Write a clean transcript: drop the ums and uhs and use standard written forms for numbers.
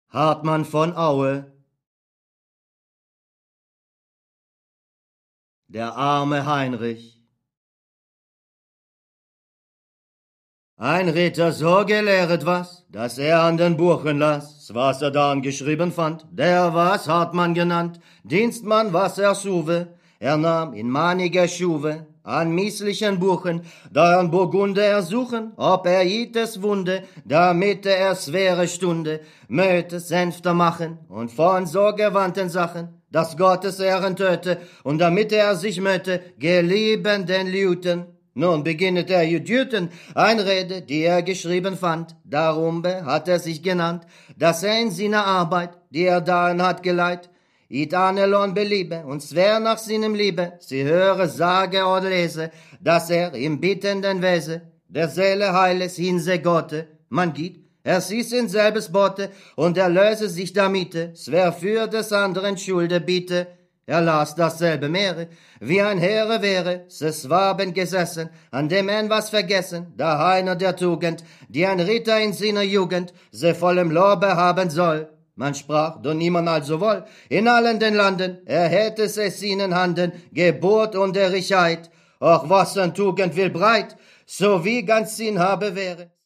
Hartmann von Aue. Der arme Heinrich. Ein Ritter so gelehret was, dass er an den Buchen las, was er dann geschrieben fand, der was Hartmann genannt, Dienstmann was er suwe, er nahm in maniger Schuwe, an mieslichen Buchen, da an Burgunde ersuchen, ob er jites Wunde, damit er schwere Stunde, möte Sänfter machen, und von so gewandten Sachen, dass Gottes Ehren töte, und damit er sich möte, gelieben den Lüten. Nun beginnet er Jüdüten, Einrede, die er geschrieben fand, darum hat er sich genannt, dass er in seiner Arbeit, die er darin hat geleit, it anelon beliebe, und zwär nach seinem Liebe, sie höre, sage oder lese, dass er im bittenden Wese, der Seele heiles hinse Gotte, man geht, er sieß in selbes Botte, und er löse sich damit, zwär für des anderen Schulde biete, er las dasselbe Meere, wie ein Heere wäre, ses Waben gesessen, an dem ein was vergessen, da einer der Tugend, die ein Ritter in seiner Jugend, se vollem Lobe haben soll. Man sprach, do niemand also woll, in allen den Landen, er hätte es ihnen Handen, Geburt und Ehrlichkeit, och was an Tugend will breit, so wie ganz Sinn habe wäre.